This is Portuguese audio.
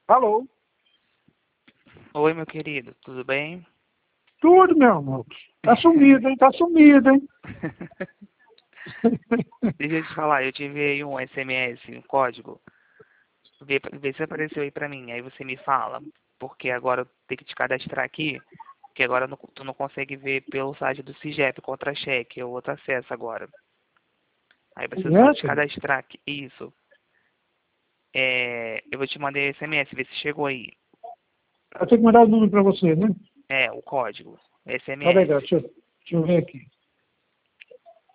Alô? Oi, meu querido, tudo bem? Tudo, meu amor. Tá sumido, hein? Tá sumido, hein? Deixa eu te falar, eu te enviei um SMS, um código. Vê se apareceu aí pra mim. Aí você me fala, porque agora eu tenho que te cadastrar aqui, porque agora tu não consegue ver pelo site do CIGEP contra-cheque, é o outro acesso agora. Aí você só te Certo? cadastrar aqui. Isso. Eu vou te mandar SMS, vê se chegou aí. Eu tenho que mandar o número pra você, né? O código. Tá SMS. legal, deixa eu ver aqui.